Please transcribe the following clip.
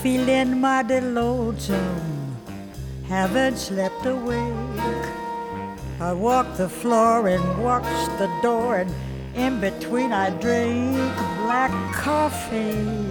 feeling mighty lonesome, haven't slept awake. I walk the floor and watch the door, and in between I drink black coffee.